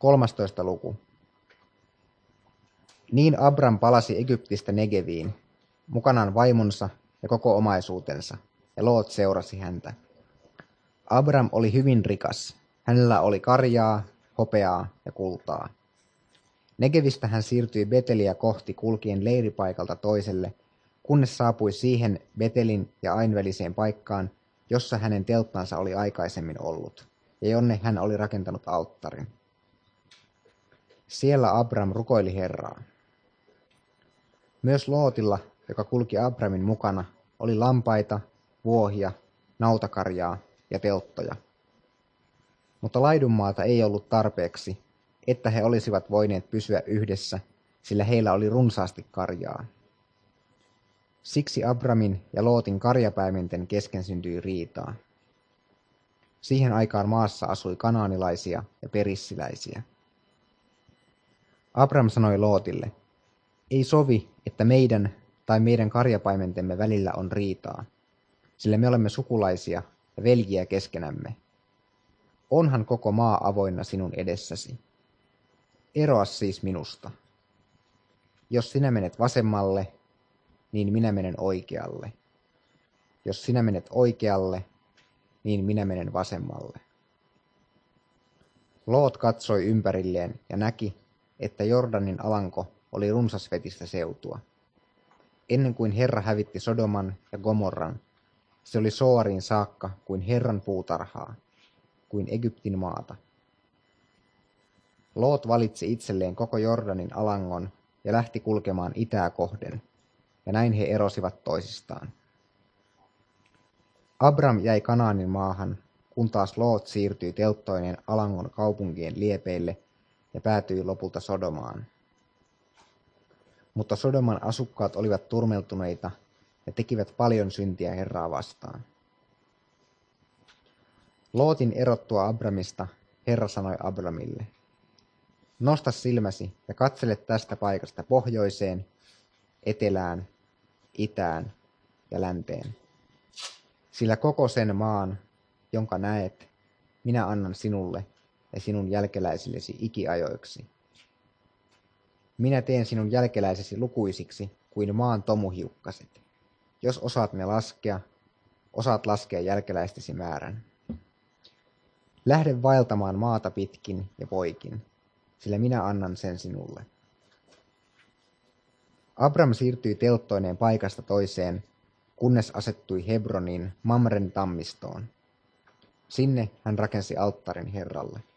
13. luku. Niin Abram palasi Egyptistä Negeviin, mukanaan vaimonsa ja koko omaisuutensa, ja Loot seurasi häntä. Abram oli hyvin rikas. Hänellä oli karjaa, hopeaa ja kultaa. Negevistä hän siirtyi Beteliä kohti kulkien leiripaikalta toiselle, kunnes saapui siihen Betelin ja Ain väliseen paikkaan, jossa hänen telttansa oli aikaisemmin ollut, ja jonne hän oli rakentanut alttarin. Siellä Abram rukoili Herraa. Myös Lootilla, joka kulki Abramin mukana, oli lampaita, vuohia, nautakarjaa ja telttoja. Mutta laidunmaata ei ollut tarpeeksi, että he olisivat voineet pysyä yhdessä, sillä heillä oli runsaasti karjaa. Siksi Abramin ja Lootin karjapäimenten kesken syntyi riitaa. Siihen aikaan maassa asui kanaanilaisia ja perissiläisiä. Abram sanoi Lootille, ei sovi, että meidän tai meidän karjapaimentemme välillä on riitaa, sillä me olemme sukulaisia ja veljiä keskenämme. Onhan koko maa avoinna sinun edessäsi. Eroa siis minusta. Jos sinä menet vasemmalle, niin minä menen oikealle. Jos sinä menet oikealle, niin minä menen vasemmalle. Loot katsoi ympärilleen ja näki, että Jordanin alanko oli runsasvetistä seutua. Ennen kuin Herra hävitti Sodoman ja Gomorran, se oli Soariin saakka kuin Herran puutarhaa, kuin Egyptin maata. Loot valitsi itselleen koko Jordanin alangon ja lähti kulkemaan itää kohden, ja näin he erosivat toisistaan. Abram jäi Kanaanin maahan, kun taas Loot siirtyi telttoineen alangon kaupunkien liepeille ja päätyi lopulta Sodomaan. Mutta Sodoman asukkaat olivat turmeltuneita ja tekivät paljon syntiä Herraa vastaan. Lootin erottua Abramista Herra sanoi Abramille, nosta silmäsi ja katsele tästä paikasta pohjoiseen, etelään, itään ja länteen. Sillä koko sen maan, jonka näet, minä annan sinulle ja sinun jälkeläisillesi ikiajoiksi. Minä teen sinun jälkeläisesi lukuisiksi kuin maan tomuhiukkaset. Jos osaat ne laskea, osaat laskea jälkeläistesi määrän. Lähde vaeltamaan maata pitkin ja poikin, sillä minä annan sen sinulle. Abram siirtyi telttoineen paikasta toiseen, kunnes asettui Hebroniin Mamren tammistoon. Sinne hän rakensi alttarin Herralle.